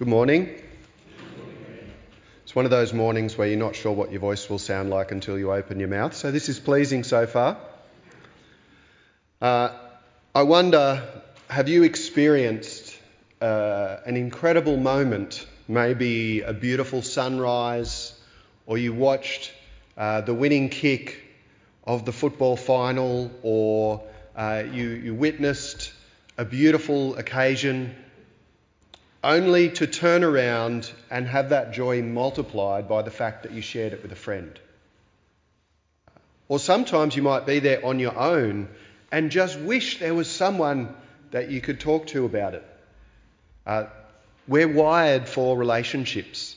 Good morning. It's one of those mornings where you're not sure what your voice will sound like until you open your mouth. So this is pleasing so far. I wonder, have you experienced an incredible moment, maybe a beautiful sunrise, or you watched the winning kick of the football final, or you witnessed a beautiful occasion, only to turn around and have that joy multiplied by the fact that you shared it with a friend? Or sometimes you might be there on your own and just wish there was someone that you could talk to about it. We're wired for relationships.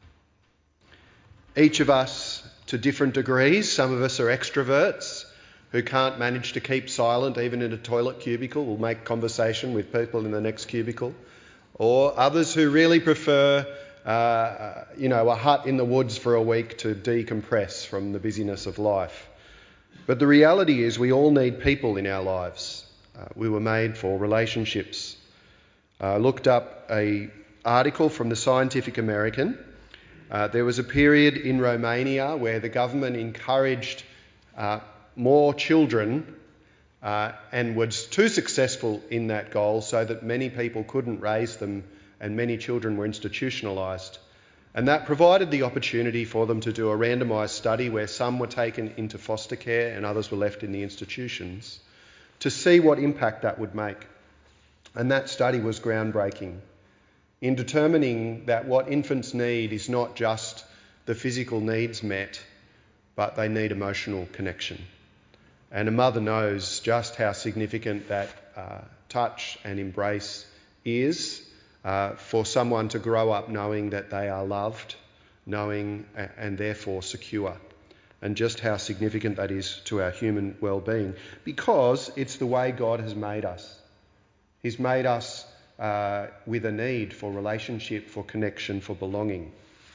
Each of us to different degrees. Some of us are extroverts who can't manage to keep silent even in a toilet cubicle. We'll make conversation with people in the next cubicle. Or others who really prefer, a hut in the woods for a week to decompress from the busyness of life. But the reality is we all need people in our lives. We were made for relationships. I looked up an article from the Scientific American. There was a period in Romania where the government encouraged more children and was too successful in that goal so that many people couldn't raise them and many children were institutionalised. And that provided the opportunity for them to do a randomised study where some were taken into foster care and others were left in the institutions to see what impact that would make. And that study was groundbreaking in determining that what infants need is not just the physical needs met, but they need emotional connection. And a mother knows just how significant that touch and embrace is for someone to grow up knowing that they are loved, knowing and therefore secure, and just how significant that is to our human well-being, because it's the way God has made us. He's made us with a need for relationship, for connection, for belonging.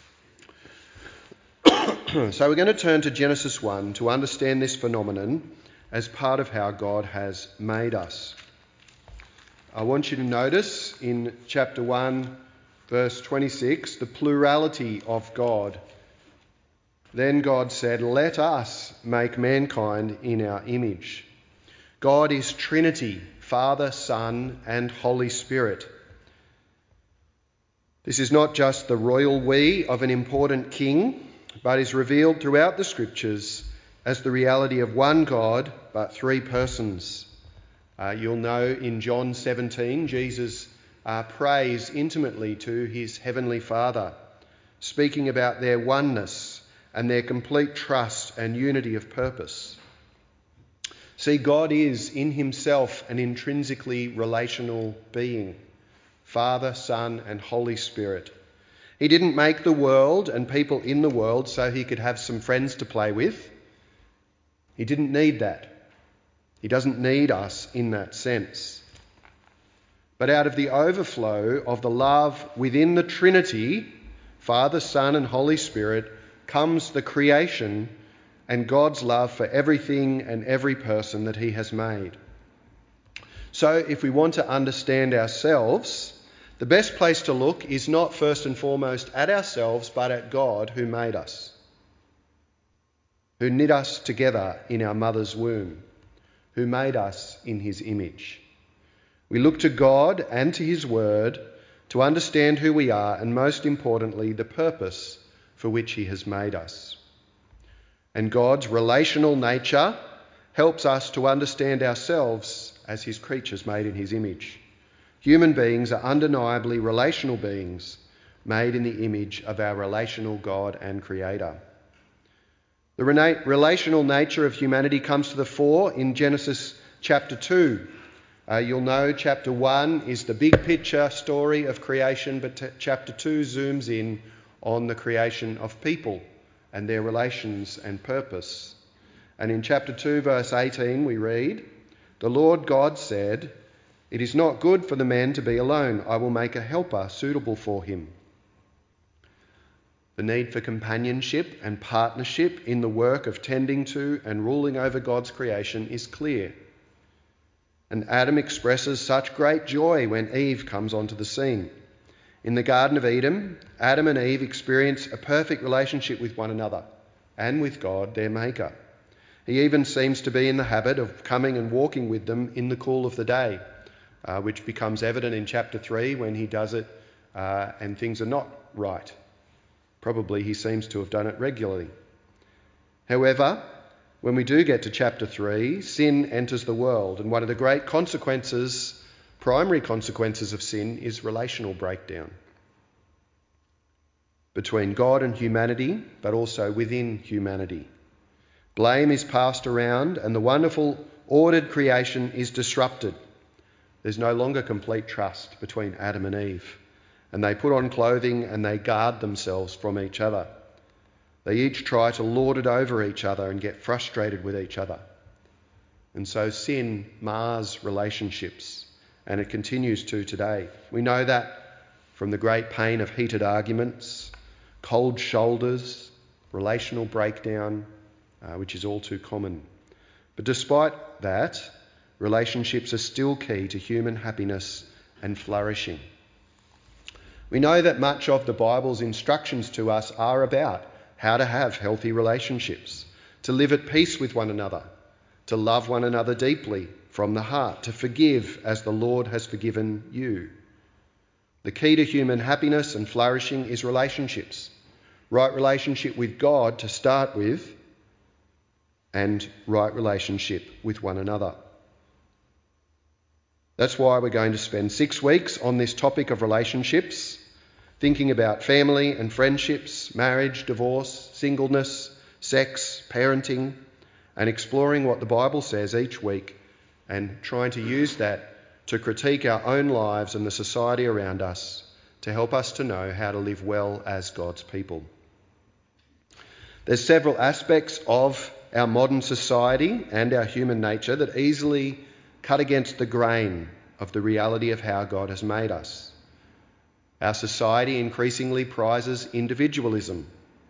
So we're going to turn to Genesis 1 to understand this phenomenon as part of how God has made us. I want you to notice in chapter 1, verse 26, the plurality of God. Then God said, "Let us make mankind in our image." God is Trinity, Father, Son, and Holy Spirit. This is not just the royal we of an important king, but is revealed throughout the Scriptures as the reality of one God, but three persons. You'll know in John 17, Jesus prays intimately to his heavenly Father, speaking about their oneness and their complete trust and unity of purpose. See, God is in himself an intrinsically relational being, Father, Son, and Holy Spirit. He didn't make the world and people in the world so he could have some friends to play with. He didn't need that. He doesn't need us in that sense. But out of the overflow of the love within the Trinity, Father, Son, and Holy Spirit, comes the creation and God's love for everything and every person that he has made. So if we want to understand ourselves, the best place to look is not first and foremost at ourselves, but at God who made us, who knit us together in our mother's womb, who made us in his image. We look to God and to his word to understand who we are and, most importantly, the purpose for which he has made us. And God's relational nature helps us to understand ourselves as his creatures made in his image. Human beings are undeniably relational beings made in the image of our relational God and Creator. The relational nature of humanity comes to the fore in Genesis chapter 2. You'll know chapter 1 is the big picture story of creation, but chapter 2 zooms in on the creation of people and their relations and purpose. And in chapter 2, verse 18, we read, "The Lord God said, 'It is not good for the man to be alone. I will make a helper suitable for him.'" The need for companionship and partnership in the work of tending to and ruling over God's creation is clear. And Adam expresses such great joy when Eve comes onto the scene. In the Garden of Eden, Adam and Eve experience a perfect relationship with one another and with God, their Maker. He even seems to be in the habit of coming and walking with them in the cool of the day, which becomes evident in chapter 3 when he does it and things are not right. Probably he seems to have done it regularly. However, when we do get to chapter 3, sin enters the world, and one of the great consequences, primary consequences of sin, is relational breakdown between God and humanity, but also within humanity. Blame is passed around and the wonderful ordered creation is disrupted. There's no longer complete trust between Adam and Eve, and they put on clothing and they guard themselves from each other. They each try to lord it over each other and get frustrated with each other. And so sin mars relationships, and it continues to today. We know that from the great pain of heated arguments, cold shoulders, relational breakdown, which is all too common. But despite that, relationships are still key to human happiness and flourishing. We know that much of the Bible's instructions to us are about how to have healthy relationships, to live at peace with one another, to love one another deeply from the heart, to forgive as the Lord has forgiven you. The key to human happiness and flourishing is relationships. Right relationship with God to start with, and right relationship with one another. That's why we're going to spend 6 weeks on this topic of relationships, thinking about family and friendships, marriage, divorce, singleness, sex, parenting, and exploring what the Bible says each week and trying to use that to critique our own lives and the society around us to help us to know how to live well as God's people. There's several aspects of our modern society and our human nature that easily cut against the grain of the reality of how God has made us. Our society increasingly prizes individualism,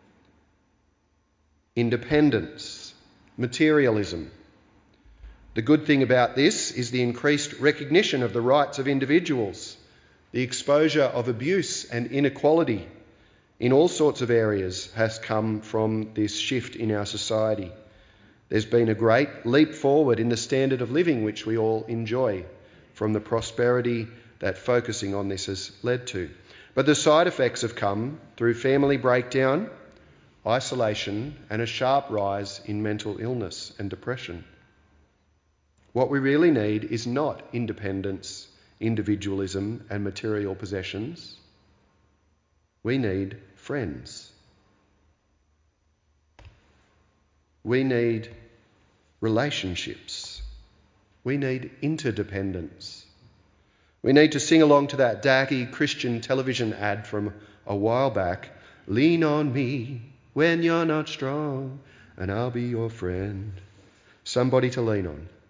independence, materialism. The good thing about this is the increased recognition of the rights of individuals, the exposure of abuse and inequality in all sorts of areas has come from this shift in our society. There's been a great leap forward in the standard of living which we all enjoy from the prosperity that focusing on this has led to. But the side effects have come through family breakdown, isolation, and a sharp rise in mental illness and depression. What we really need is not independence, individualism, and material possessions. We need friends. We need relationships. We need interdependence. We need to sing along to that dacky Christian television ad from a while back. Lean on me when you're not strong, and I'll be your friend. Somebody to lean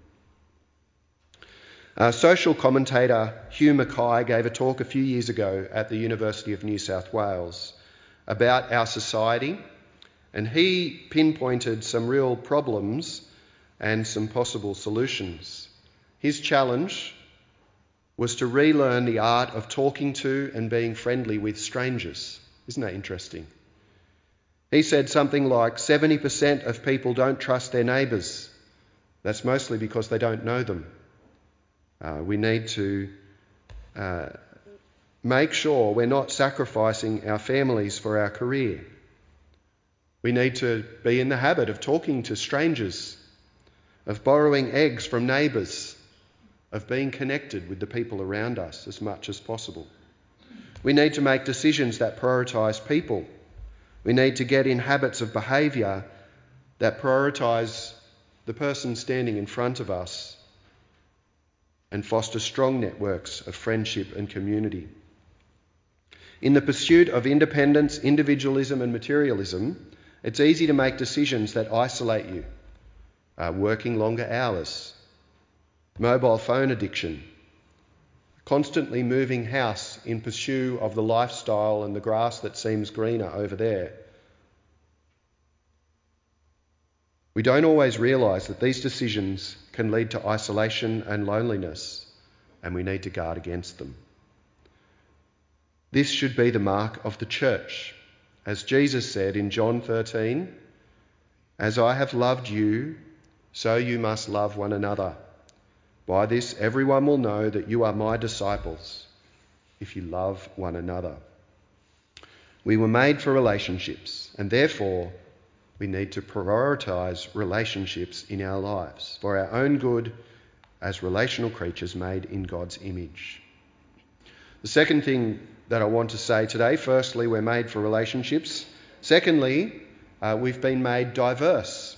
on. Social commentator Hugh Mackay gave a talk a few years ago at the University of New South Wales about our society, and he pinpointed some real problems and some possible solutions. His challenge was to relearn the art of talking to and being friendly with strangers. Isn't that interesting? He said something like 70% of people don't trust their neighbours. That's mostly because they don't know them. We need to make sure we're not sacrificing our families for our career. We need to be in the habit of talking to strangers, of borrowing eggs from neighbours, of being connected with the people around us as much as possible. We need to make decisions that prioritise people. We need to get in habits of behaviour that prioritise the person standing in front of us and foster strong networks of friendship and community. In the pursuit of independence, individualism and materialism, it's easy to make decisions that isolate you. Working longer hours, mobile phone addiction, constantly moving house in pursuit of the lifestyle and the grass that seems greener over there. We don't always realise that these decisions can lead to isolation and loneliness, and we need to guard against them. This should be the mark of the church. As Jesus said in John 13, "As I have loved you, so you must love one another. By this everyone will know that you are my disciples, if you love one another." We were made for relationships, and therefore we need to prioritise relationships in our lives for our own good as relational creatures made in God's image. The second thing that I want to say today, firstly, we're made for relationships. Secondly, we've been made diverse.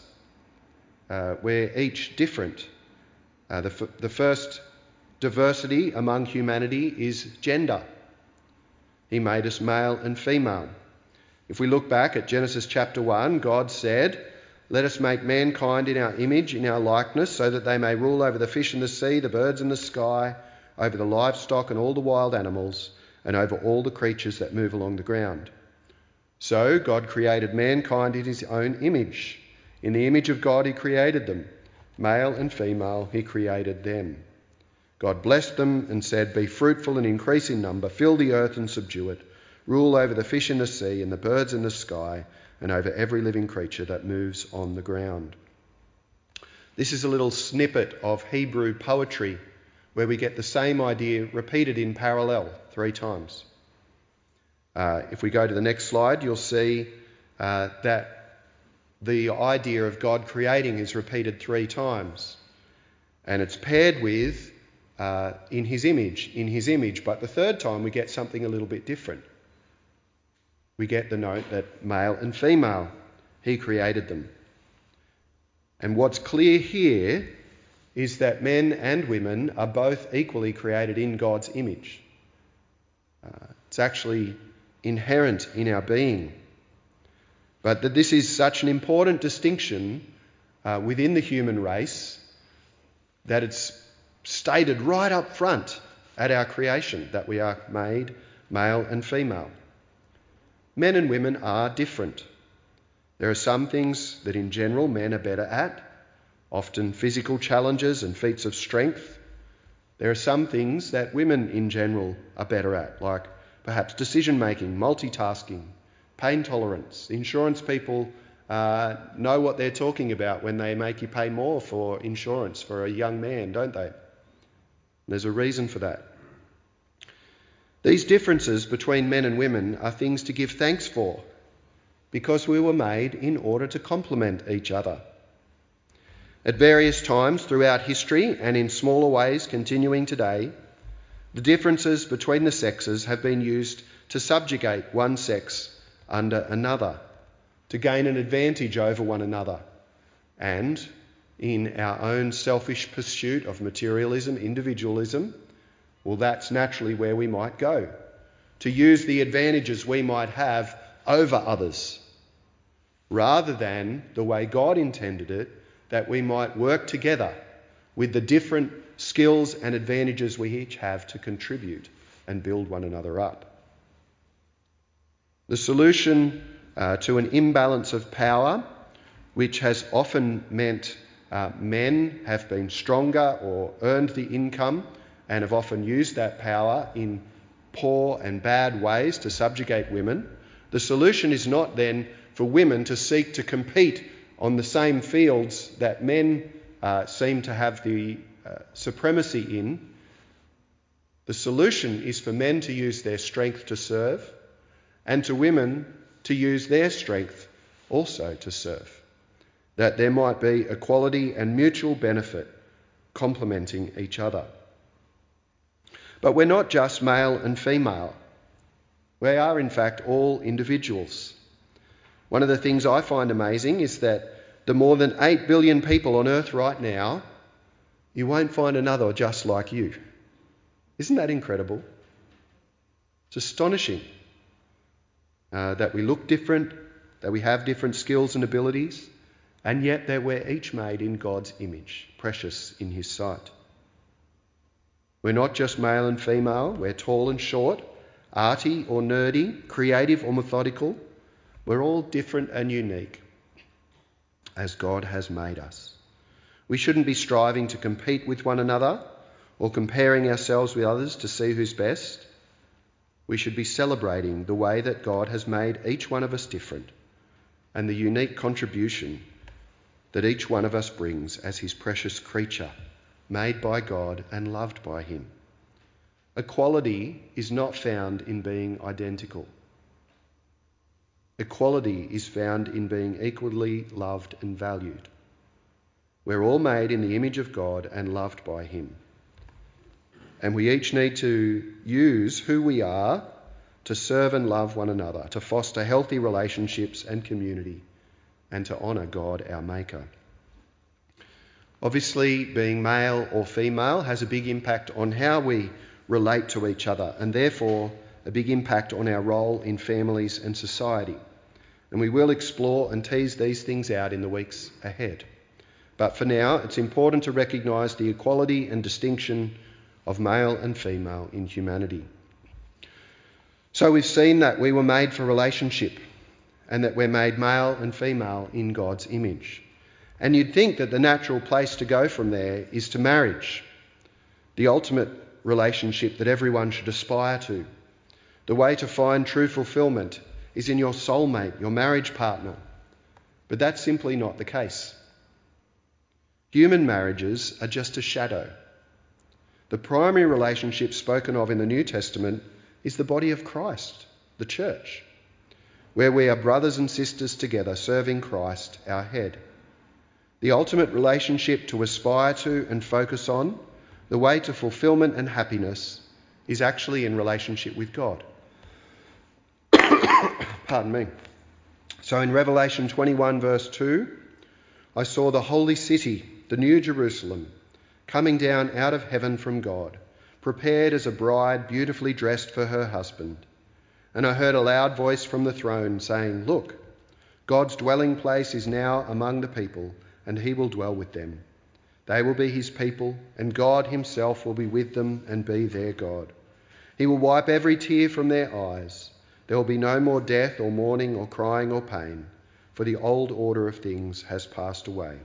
We're each different. The first diversity among humanity is gender. He made us male and female. If we look back at Genesis chapter 1, God said, "Let us make mankind in our image, in our likeness, so that they may rule over the fish in the sea, the birds in the sky, over the livestock and all the wild animals, and over all the creatures that move along the ground." So God created mankind in his own image. In the image of God he created them. Male and female he created them. God blessed them and said, "Be fruitful and increase in number, fill the earth and subdue it, rule over the fish in the sea and the birds in the sky, and over every living creature that moves on the ground." This is a little snippet of Hebrew poetry where we get the same idea repeated in parallel 3 times. If we go to the next slide, you'll see that the idea of God creating is repeated 3 times. And it's paired with in his image. But the third time we get something a little bit different. We get the note that male and female, he created them. And what's clear here is that men and women are both equally created in God's image. It's actually inherent in our being. But that this is such an important distinction within the human race that it's stated right up front at our creation that we are made male and female. Men and women are different. There are some things that in general men are better at, often physical challenges and feats of strength. There are some things that women in general are better at, like perhaps decision making, multitasking, pain tolerance. Insurance people know what they're talking about when they make you pay more for insurance for a young man, don't they? There's a reason for that. These differences between men and women are things to give thanks for, because we were made in order to complement each other. At various times throughout history, and in smaller ways continuing today, the differences between the sexes have been used to subjugate one sex under another, to gain an advantage over one another, and in our own selfish pursuit of materialism, individualism, well, that's naturally where we might go, to use the advantages we might have over others, rather than the way God intended it, that we might work together with the different skills and advantages we each have to contribute and build one another up. The solution to an imbalance of power, which has often meant men have been stronger or earned the income and have often used that power in poor and bad ways to subjugate women. The solution is not then for women to seek to compete on the same fields that men seem to have the supremacy in. The solution is for men to use their strength to serve, and to women to use their strength also to serve, that there might be equality and mutual benefit complementing each other. But we're not just male and female. We are, in fact, all individuals. One of the things I find amazing is that the more than 8 billion people on earth right now, you won't find another just like you. Isn't that incredible? It's astonishing that we look different, that we have different skills and abilities, and yet that we're each made in God's image, precious in his sight. We're not just male and female, we're tall and short, arty or nerdy, creative or methodical. We're all different and unique as God has made us. We shouldn't be striving to compete with one another or comparing ourselves with others to see who's best. We should be celebrating the way that God has made each one of us different and the unique contribution that each one of us brings as his precious creature, made by God and loved by him. Equality is not found in being identical. Equality is found in being equally loved and valued. We're all made in the image of God and loved by him. And we each need to use who we are to serve and love one another, to foster healthy relationships and community, and to honour God, our Maker. Obviously, being male or female has a big impact on how we relate to each other, and therefore a big impact on our role in families and society. And we will explore and tease these things out in the weeks ahead. But for now, it's important to recognise the equality and distinction of male and female in humanity. So we've seen that we were made for relationship and that we're made male and female in God's image. And you'd think that the natural place to go from there is to marriage, the ultimate relationship that everyone should aspire to. The way to find true fulfilment is in your soulmate, your marriage partner. But that's simply not the case. Human marriages are just a shadow. The primary relationship spoken of in the New Testament is the body of Christ, the church, where we are brothers and sisters together serving Christ, our head. The ultimate relationship to aspire to and focus on, the way to fulfilment and happiness, is actually in relationship with God. Pardon me. So in Revelation 21 verse 2, I saw the holy city, the new Jerusalem, coming down out of heaven from God, prepared as a bride beautifully dressed for her husband. And I heard a loud voice from the throne saying, "Look, God's dwelling place is now among the people, and he will dwell with them. They will be his people, and God himself will be with them and be their God. He will wipe every tear from their eyes. There will be no more death or mourning or crying or pain, for the old order of things has passed away."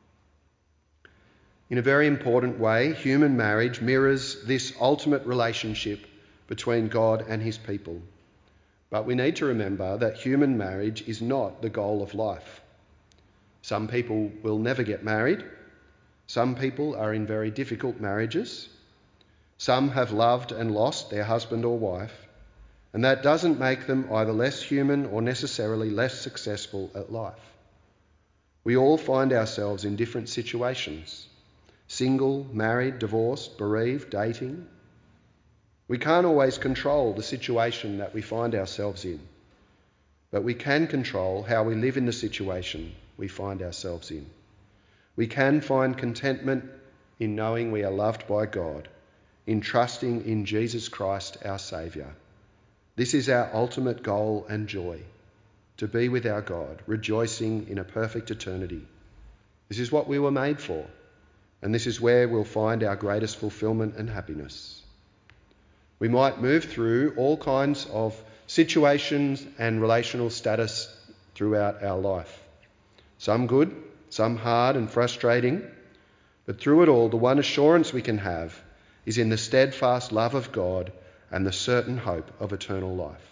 In a very important way, human marriage mirrors this ultimate relationship between God and his people. But we need to remember that human marriage is not the goal of life. Some people will never get married. Some people are in very difficult marriages. Some have loved and lost their husband or wife, and that doesn't make them either less human or necessarily less successful at life. We all find ourselves in different situations: single, married, divorced, bereaved, dating. We can't always control the situation that we find ourselves in, but we can control how we live in the situation we find ourselves in. We can find contentment in knowing we are loved by God, in trusting in Jesus Christ, our Saviour. This is our ultimate goal and joy, to be with our God, rejoicing in a perfect eternity. This is what we were made for, and this is where we'll find our greatest fulfilment and happiness. We might move through all kinds of situations and relational status throughout our life. Some good, some hard and frustrating, but through it all, the one assurance we can have is in the steadfast love of God and the certain hope of eternal life.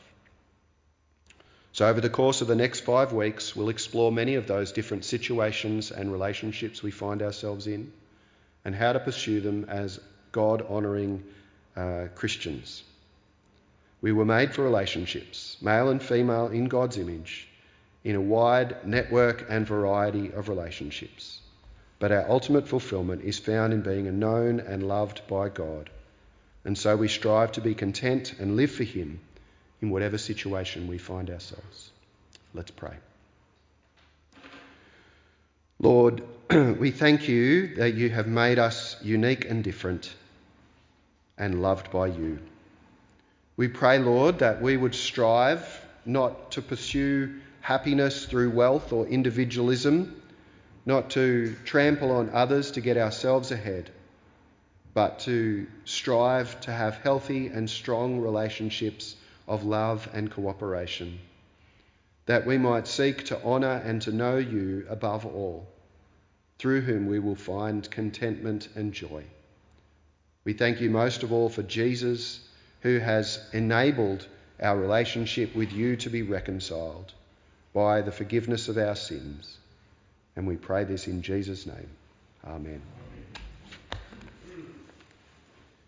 So over the course of the next 5 weeks, we'll explore many of those different situations and relationships we find ourselves in, and how to pursue them as God-honouring Christians. We were made for relationships, male and female in God's image, in a wide network and variety of relationships. But our ultimate fulfilment is found in being known and loved by God. And so we strive to be content and live for him in whatever situation we find ourselves. Let's pray. Lord, we thank you that you have made us unique and different and loved by you. We pray, Lord, that we would strive not to pursue happiness through wealth or individualism, not to trample on others to get ourselves ahead, but to strive to have healthy and strong relationships of love and cooperation, that we might seek to honour and to know you above all, through whom we will find contentment and joy. We thank you most of all for Jesus, who has enabled our relationship with you to be reconciled by the forgiveness of our sins. And we pray this in Jesus' name. Amen.